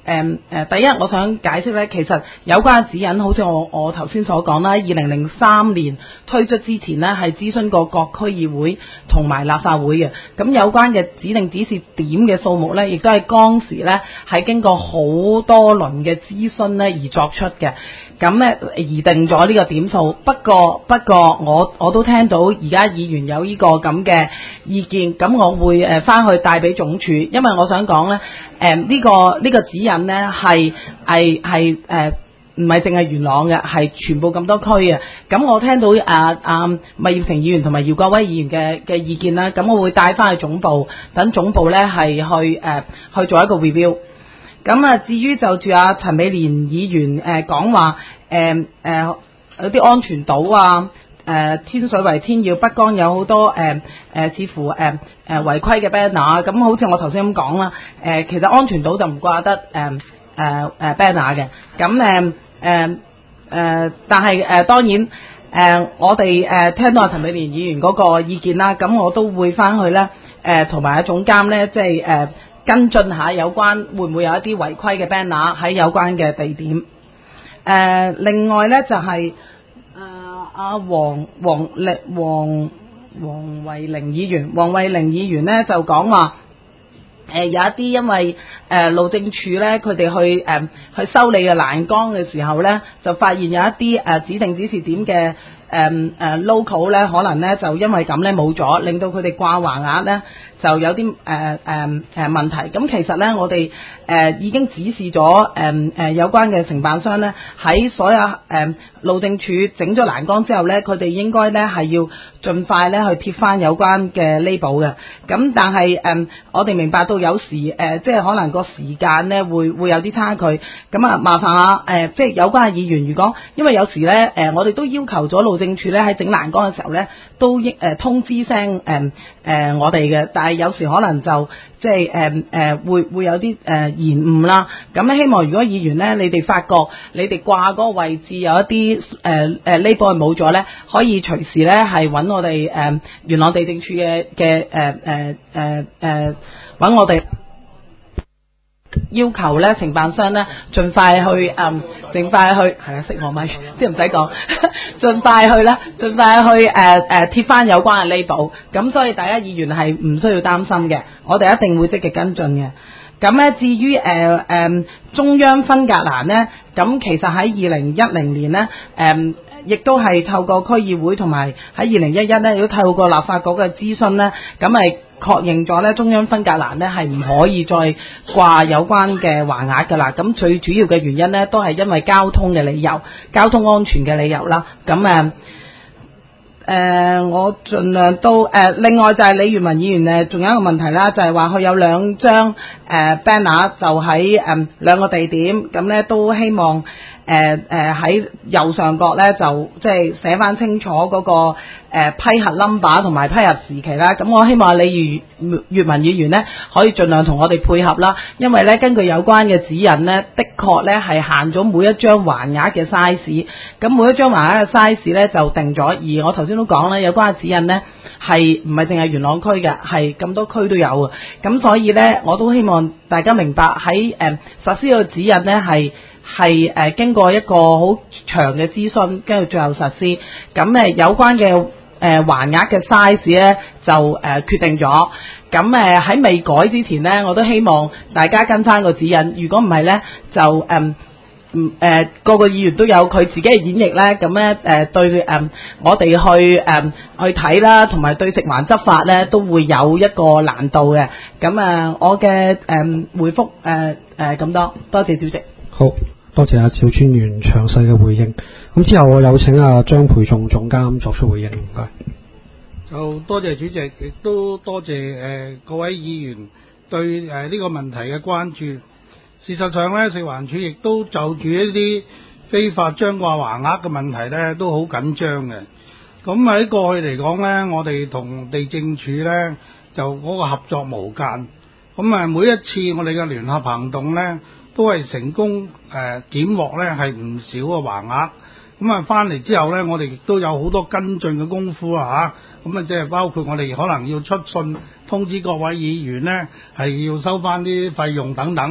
誒誒，第一我想解釋咧，其實有關嘅指引，好似我我頭先所講啦，二零零三年推出之前呢，係諮詢過各區議會同埋立法會嘅。咁有關嘅指定指示點嘅數目咧，亦都係當時咧係經過好多輪嘅諮詢咧而作出嘅。咁咧而定咗呢個點數。不過不過我我都聽到而家議員有呢個咁嘅意見，咁我會誒翻去帶俾總署，因為我想講咧誒呢個呢、呢個指引咧係係係誒唔係淨係元朗嘅，係全部咁多區嘅。咁我聽到啊啊麥業成議員同埋姚國威議員嘅嘅意見啦，咁我會帶翻去總部，等總部咧係去誒、呃、去做一個 review。咁啊，至於就住阿陳美蓮議員誒講話誒誒有啲安全島啊，誒、呃、天水圍天耀北江有好多誒誒、呃呃、似乎誒誒、呃、違規嘅 banner， 咁好似我頭先咁講啦，誒、呃、其實安全島就唔掛得誒誒誒 banner 嘅，咁誒誒誒，但係誒、呃、當然誒、呃、我哋誒、呃、聽到阿陳美蓮議員嗰個意見啦，咁我都會翻去咧誒同埋阿總監咧即係誒。呃跟進下有關會唔會有一啲違規嘅 banner 喺有關嘅地點。誒、呃，另外咧就係誒阿黃黃力黃黃慧玲議員，黃慧玲議員咧就講話誒有一啲因為誒、呃、路政署咧佢哋去誒、呃、去修理嘅欄杆嘅時候咧，就發現有一啲誒、呃、指定指示點嘅誒誒 local 咧，可能咧就因為咁咧冇咗，令到佢哋掛橫額咧。就有啲誒誒誒問題，咁其實咧我哋誒、呃、已經指示咗誒誒有關嘅承辦商咧，喺所有誒、呃、路政署整咗欄杆之後咧，佢哋應該咧係要盡快咧去貼翻有關嘅 label 嘅。咁但係誒、呃、我哋明白到有時誒、呃、即係可能個時間咧會會有啲差距，咁啊麻煩下誒、呃、即係有關嘅議員，如果因為有時咧誒、呃、我哋都要求咗路政署咧喺整欄杆嘅時候咧都應誒、呃、通知聲誒誒我哋嘅，但係有時可能就即係誒誒會會有啲誒、呃、延誤啦。咁希望如果議員咧，你哋發覺你哋掛嗰個位置有一啲誒誒 label 係冇咗咧，可以隨時咧係揾我哋誒、呃、元朗地政處嘅嘅誒誒誒誒揾我哋。要求咧承辦商咧盡快去誒，盡、嗯、快去係啊，熄我咪，即係唔使講，盡快去咧，盡快去誒誒貼翻有關嘅 label。咁所以大家議員係唔需要擔心嘅，我哋一定會積極跟進嘅。咁咧至於誒誒中央分隔欄咧，咁其實喺二零一零年咧誒。嗯亦都係透過區議會同埋喺二零一一咧，亦都透過立法局嘅諮詢咧，咁係確認咗咧中央分隔欄咧係唔可以再掛有關嘅橫額㗎啦。咁最主要嘅原因咧，都係因為交通嘅理由、交通安全嘅理由啦。咁誒誒，我盡量都誒、呃。另外就係李元文議員誒，仲有一個問題啦，就係話佢有兩張誒、呃、banner 就喺誒、呃、兩個地點，咁咧都希望。誒誒喺右上角咧就即係寫翻清楚嗰、那個、呃、批核 number 同埋批核時期啦。咁我希望李粵文議員咧可以盡量同我哋配合啦，因為咧根據有關嘅指引咧，的確咧係限咗每一張橫額嘅 size。咁每一張橫額嘅 size 咧就定咗，而我頭先都講咧有關嘅指引咧係唔係淨係元朗區嘅，係咁多區都有嘅。咁所以咧我都希望大家明白喺誒、呃、實施個指引咧係。係誒、呃、經過一個好長嘅諮詢，跟住最後實施。咁誒有關嘅誒橫額嘅 size 咧就誒、呃、決定咗。咁誒喺未改之前咧，我都希望大家跟翻個指引。如果唔係咧，就誒唔誒個個議員都有佢自己嘅演繹咧。咁咧誒對誒、呃、我哋去誒、呃、去睇啦，同埋對食環執法咧都會有一個難度嘅。咁啊、呃，我嘅誒、呃、回覆誒誒咁多，多謝主席。 好多謝阿趙專員詳細嘅回應。咁之後我有請阿張培仲總監作出回應，唔該。 就多謝主席，亦都多謝誒、呃、各位議員對誒呢、呃這個問題嘅關注。事實上咧，食環署亦都就住一啲非法張掛橫額嘅問題咧，都好緊張嘅。咁喺過去嚟講咧，我哋同地政署咧就嗰個合作無間。咁啊，每一次我哋嘅聯合行動咧，都係成功誒檢獲咧係唔少嘅橫額。咁啊翻嚟之後咧，我哋亦都有好多跟進嘅功夫啊嚇。咁啊即係包括我哋可能要出信通知各位議員咧，係要收翻啲費用等等。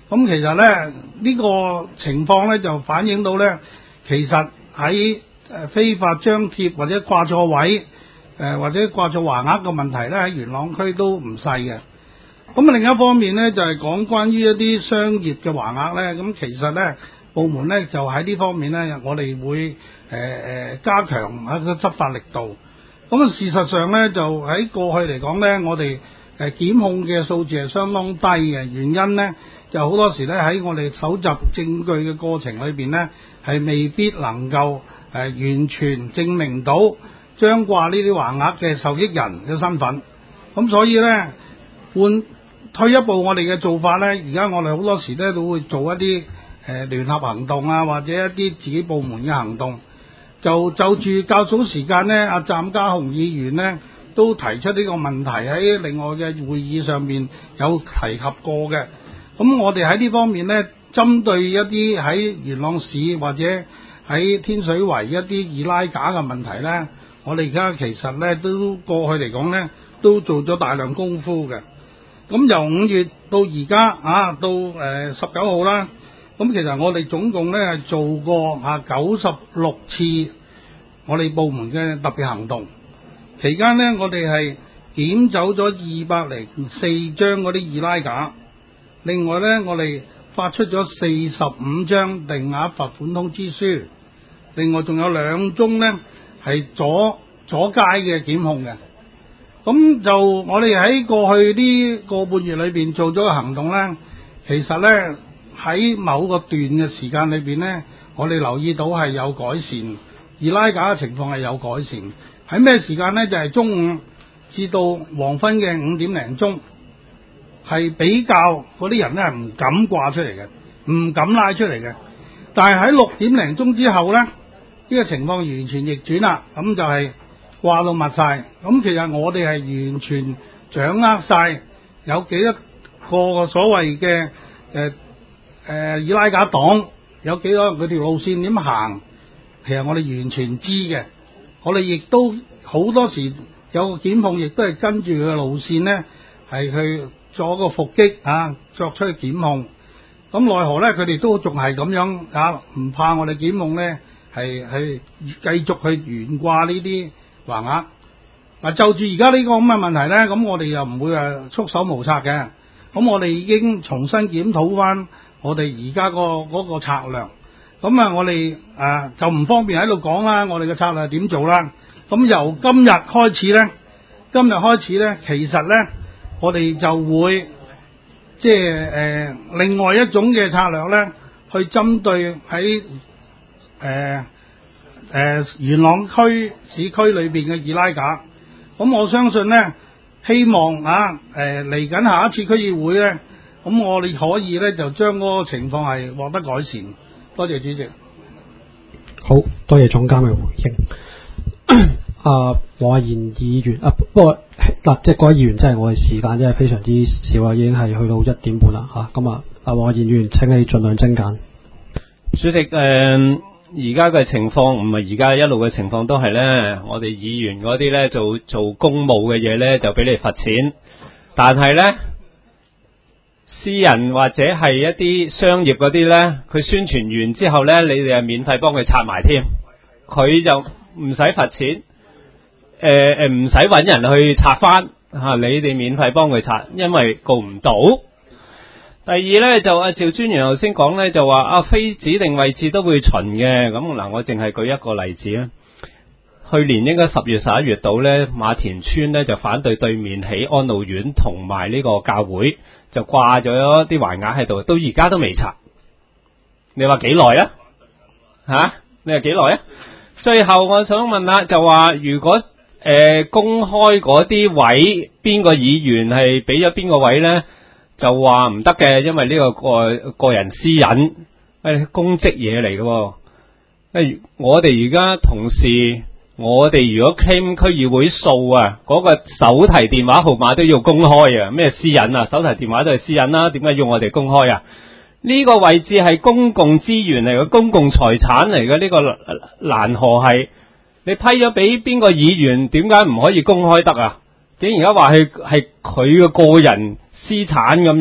咁其實咧呢、呢個情況咧就反映到咧，其實喺誒非法張貼或者掛錯位誒、呃、或者掛錯橫額嘅問題咧，喺元朗區都唔細嘅。咁另一方面咧就係、是、講關於一啲商業嘅橫額咧，咁其實咧部門咧就喺呢方面咧，我哋會誒誒、呃、加強一個執法力度。咁啊事實上咧就喺過去嚟講咧，我哋誒檢控嘅數字係相當低嘅，原因咧就好多時咧喺我哋搜集證據嘅過程裏邊咧，係未必能夠誒、呃、完全證明到張掛呢啲橫額嘅受益人嘅身份。咁所以咧換退一步，我哋嘅做法咧，而家我哋好多時咧都會做一啲誒聯合行動啊，或者一啲自己部門嘅行動。就就住較早時間呢，阿湛家雄議員呢都提出呢個問題喺另外嘅會議上面有提及過嘅。咁我哋喺呢方面呢，針對一啲喺元朗市或者喺天水圍一啲二拉架嘅問題呢，我哋而家其實呢都過去嚟講呢，都做咗大量功夫嘅。咁由五月到而家啊，到誒十九號啦。咁其實我哋總共咧係做過啊九十六次我哋部門嘅特別行動，期間咧我哋係檢走咗二百零四張嗰啲二拉架，另外咧我哋發出咗四十五張定額罰款通知書，另外仲有兩宗咧係阻阻街嘅檢控嘅。咁就我哋喺過去呢個半月裏邊做咗個行動咧，其實咧喺某個段嘅時間裏邊呢，我哋留意到係有改善，而拉架嘅情況係有改善。喺咩時間呢？就係、是、中午至到黃昏嘅五點零鐘，係比較嗰啲人呢係唔敢掛出嚟嘅，唔敢拉出嚟嘅。但係喺六點零鐘之後呢，呢、呢個情況完全逆轉啦，咁就係掛到密晒。咁其實我哋係完全掌握晒有幾多個所謂嘅誒。呃誒，二拉架黨有幾多佢條路線點行？其實我哋完全知嘅。我哋亦都好多時有個檢控，亦都係跟住佢嘅路線呢，係去做個伏擊啊，作出去檢控。咁奈何呢？佢哋都仲係咁樣啊，唔怕我哋檢控呢，係係繼續去懸掛呢啲橫額。嗱，就住而家呢個咁嘅問題呢，咁我哋又唔會話束手無策嘅。咁我哋已經重新檢討翻我哋而家個嗰個策略，咁啊，我哋誒就唔方便喺度講啦。我哋嘅策略係點做啦？咁由今日開始咧，今日開始咧，其實咧，我哋就會即係誒另外一種嘅策略咧，去針對喺誒誒元朗區市區裏邊嘅二拉架。咁我相信咧，希望啊誒嚟緊下一次區議會咧。咁我哋可以咧就將嗰個情況係獲得改善。多謝主席。 好多謝總監嘅回應。啊，黃亞賢議員啊，不過嗱，即係各位議員真係我哋時間真係非常之少啦，已經係去到一點半啦嚇。咁啊，啊黃亞賢議員請你盡量精簡。 主席誒，而家嘅情況唔係而家一路嘅情況都係咧，我哋議員嗰啲咧做做公務嘅嘢咧就俾你罰錢，但係咧。私人或者係一啲商業嗰啲呢，佢宣傳完之後呢，你哋係免費幫佢拆埋添，佢就唔使罰錢，誒誒唔使揾人去拆翻嚇、啊，你哋免費幫佢拆，因為告唔到。第二呢，就阿趙專員頭先講呢，就話啊非指定位置都會巡嘅，咁嗱我淨係舉一個例子啦。去年應該十月十一月度呢，馬田村呢就反對對面起安老院同埋呢個教會。就掛咗啲橫額喺度，到而家都未拆。你話幾耐啊？吓，你話幾耐啊？最後我想問下，就話如果誒、呃、公開嗰啲位，邊個議員係俾咗邊個位呢？就話唔得嘅，因為呢個個個人私隱，誒公職嘢嚟嘅。誒，我哋而家同事。我哋如果 claim 區議會數啊，嗰、那個手提電話號碼都要公開啊，咩私隱啊？手提電話都係私隱啦，點解要我哋公開啊？呢、這個位置係公共資源嚟嘅，公共財產嚟嘅，呢、這個欄河係你批咗俾邊個議員，點解唔可以公開得啊？竟然而家話係係佢嘅個人私產咁樣，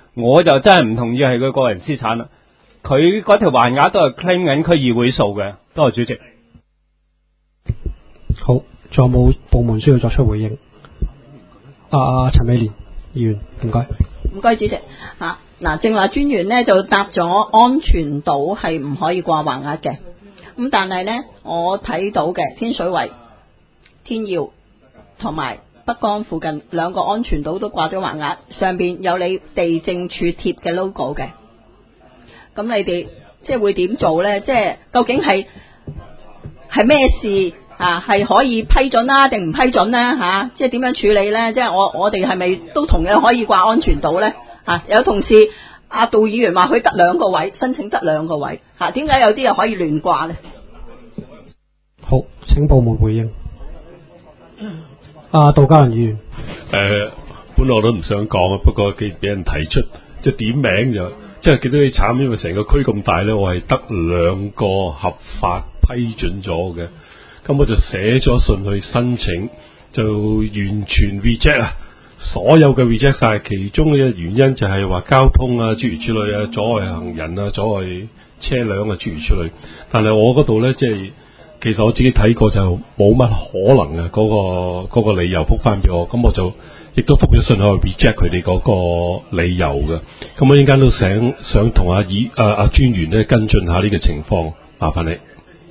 我就真係唔同意係佢個人資產啦。佢嗰條還額都係 claim 緊區議會數嘅。多謝主席。 好，仲有冇部門需要作出回應？啊，陳美蓮議員，唔該。 唔該，主席嚇。嗱，正話專員呢就答咗安全島係唔可以掛橫額嘅。咁但係呢，我睇到嘅天水圍、天耀同埋北江附近兩個安全島都掛咗橫額，上邊有你地政處貼嘅 logo 嘅。咁你哋即係會點做呢？即係究竟係係咩事啊？係可以批准啦，定唔批准呢？嚇、啊？即係點樣處理呢？即係我我哋係咪都同樣可以掛安全島呢？嚇、啊？有同事阿杜議員話佢得兩個位，申請得兩個位嚇，點、啊、解有啲又可以亂掛呢？ 好，請部門回應。啊，杜嘉倫議員。 誒、呃，本來我都唔想講啊，不過既俾人提出，即係點名就。即係見到你慘，因為成個區咁大咧，我係得兩個合法批准咗嘅，咁我就寫咗信去申請，就完全 reject 啊，所有嘅 reject 晒，其中嘅原因就係話交通啊諸如此類啊，阻礙行人啊，阻礙車輛啊諸如此類。但係我嗰度咧，即係其實我自己睇過就冇乜可能啊，嗰、嗰個、嗰個理由覆翻俾我，咁我就。亦都覆咗信去 reject 佢哋嗰個理由嘅，咁我依家都想想同阿議阿阿專員咧跟進下呢個情況，麻煩你。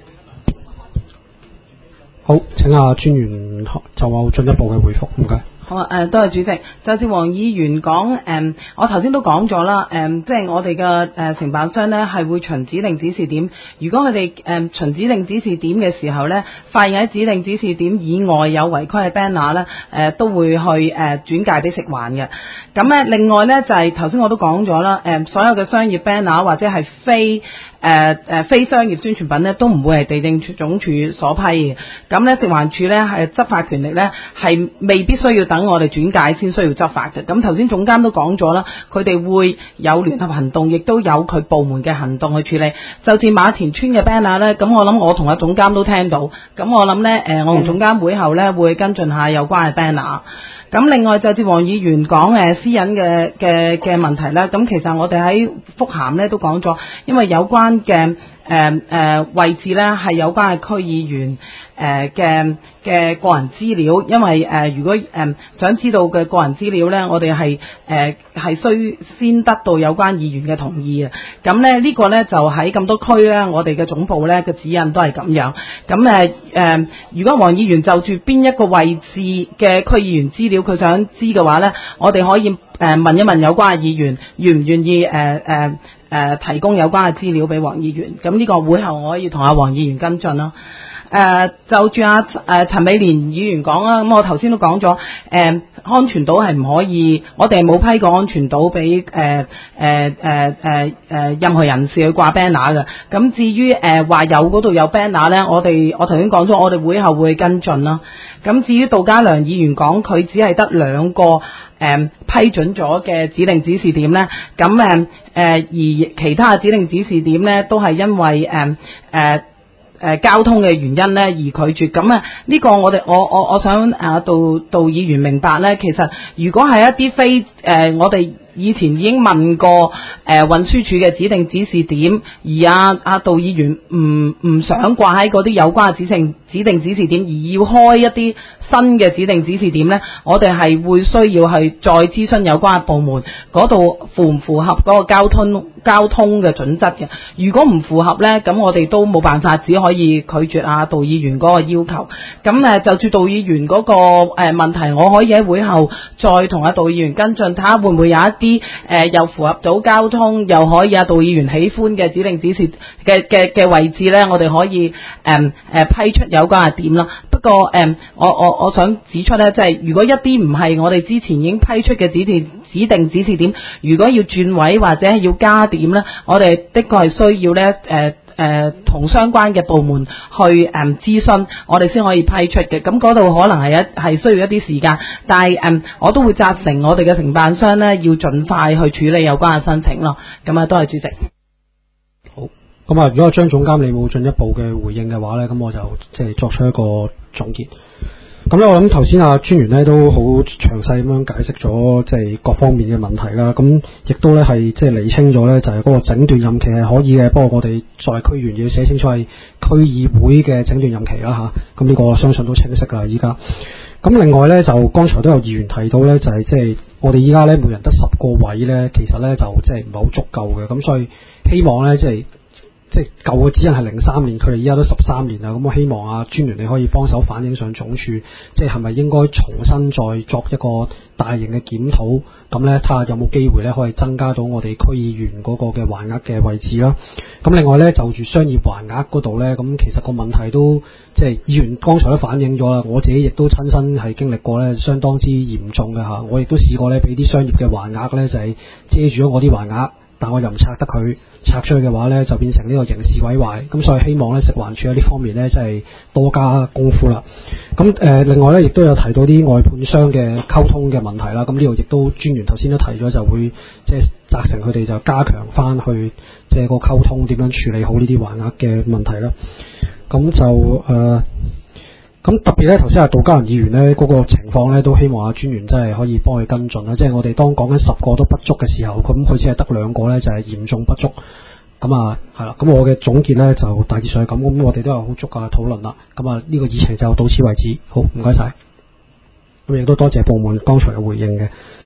好，請阿專員就有進一步嘅回覆，唔該。 好啊，誒多謝主席。就似黃議員講，誒、嗯、我頭先都講咗啦，誒、嗯、即係我哋嘅誒承辦商咧係會循指定指示點，如果佢哋誒循指定指示點嘅時候咧，發現喺指定指示點以外有違規嘅 banner 咧，誒、呃、都會去誒、呃、轉介俾食環嘅。咁咧另外咧就係頭先我都講咗啦，誒、呃、所有嘅商業 banner 或者係非誒誒、呃、非商業宣傳品咧，都唔會係地政總署所批嘅。咁咧食環署咧係執法權力咧係未必需要等我哋轉介先需要執法嘅。咁頭先總監都講咗啦，佢哋會有聯合行動，亦都有佢部門嘅行動去處理。就似馬田村嘅 banner 咧，咁我諗我同阿總監都聽到，咁我諗咧誒，我同總監會後咧會跟進下有關嘅 banner。咁另外就似黃議員講誒私隱嘅嘅嘅問題啦，咁其實我哋喺覆函咧都講咗，因為有關嘅誒誒位置咧係有關嘅區議員誒嘅嘅個人資料，因為誒、呃、如果誒、呃、想知道嘅個人資料咧，我哋係誒係需先得到有關議員嘅同意嘅。咁咧呢、這個咧就喺咁多區咧，我哋嘅總部咧嘅指引都係咁樣。咁誒誒，如果黃議員就住邊一個位置嘅區議員資料佢想知嘅話咧，我哋可以誒、呃、問一問有關嘅議員願唔願意誒誒。呃呃誒、呃、提供有關嘅資料俾黃議員，咁呢個會後我可以同阿黃議員跟進啦。誒、呃、就住阿誒陳美蓮議員講啦，咁我頭先都講咗，誒、呃、安全島係唔可以，我哋冇批過安全島俾誒誒誒誒誒任何人士去掛 banner 嘅。咁至於誒話、呃、有嗰度有 banner 咧，我哋我頭先講咗，我哋會後會跟進啦。咁至於杜嘉良議員講佢只係得兩個誒、呃、批准咗嘅指定指示點咧，咁誒誒而其他嘅指定指示點咧都係因為誒誒。呃呃誒、呃、交通嘅原因咧而拒絕，咁啊呢個我哋我我我想啊杜杜議員明白咧，其實如果係一啲非誒、呃、我哋以前已經問過誒、呃、運輸署嘅指定指示點，而阿、啊、阿、啊、杜議員唔唔想掛喺嗰啲有關嘅指定指定指示點，而要開一啲新嘅指定指示點咧，我哋係會需要係再諮詢有關嘅部門嗰度符唔符合嗰個交通交通嘅準則嘅。如果唔符合咧，咁我哋都冇辦法，只可以拒絕阿杜議員嗰個要求。咁誒就住杜議員嗰個誒問題，我可以喺會後再同阿杜議員跟進，睇下會唔會有一啲誒又符合到交通，又可以阿杜議員喜歡嘅指定指示嘅嘅嘅位置咧，我哋可以誒誒、呃呃、批出有關嘅點啦。不過誒、呃、我我我想指出咧，即係如果一啲唔係我哋之前已經批出嘅指定指定指示點，如果要轉位或者係要加點咧，我哋的確係需要咧誒誒同相關嘅部門去誒、呃、諮詢，我哋先可以批出嘅。咁嗰度可能係一係需要一啲時間，但係誒、呃、我都會責成我哋嘅承辦商咧要盡快去處理有關嘅申請咯。咁啊，多謝主席。 好，咁啊，如果張總監你冇進一步嘅回應嘅話咧，咁我就即係作出一個總結。 咁咧，我諗頭先阿專員咧都好詳細咁樣解釋咗，即係各方面嘅問題啦。咁亦都咧係即係釐清咗咧，就係嗰個整段任期係可以嘅。不過我哋作為區議員要寫清楚係區議會嘅整段任期啦嚇。咁呢個我相信都清晰啦，依家。咁另外咧，就剛才都有議員提到咧，就係即係我哋依家咧每人得十個位咧，其實咧就即係唔係好足夠嘅。咁所以希望咧即係。即係舊嘅指引係零三年，佢哋依家都十三年啦。咁我希望啊專員你可以幫手反映上總署，即係係咪應該重新再作一個大型嘅檢討？咁咧睇下有冇機會咧可以增加到我哋區議員嗰個嘅還額嘅位置啦。咁另外咧就住商業還額嗰度咧，咁其實個問題都即係議員剛才都反映咗啦，我自己亦都親身係經歷過咧，相當之嚴重嘅嚇。我亦都試過咧俾啲商業嘅還額咧就係遮住咗我啲還額。但我又唔拆得佢，拆出去嘅話咧，就變成呢個刑事毀壞。咁所以希望咧，食環署喺呢方面咧，真係多加功夫啦。咁誒、呃，另外咧，亦都有提到啲外判商嘅溝通嘅問題啦。咁呢度亦都專員頭先都提咗，就會即係責成佢哋就加強翻去即係個溝通，點樣處理好呢啲還額嘅問題啦。咁就誒。呃咁特別咧，頭先阿杜嘉仁議員咧嗰、那個情況咧，都希望阿專員真係可以幫佢跟進啦。即係我哋當講緊十個都不足嘅時候，咁佢只係得兩個咧，就係、是、嚴重不足。咁啊，係啦。咁我嘅總結咧就大致上係咁。咁我哋都有好足夠嘅討論啦。咁啊，呢、這個議程就到此為止。好，唔該晒。咁亦都多謝部門剛才嘅回應嘅。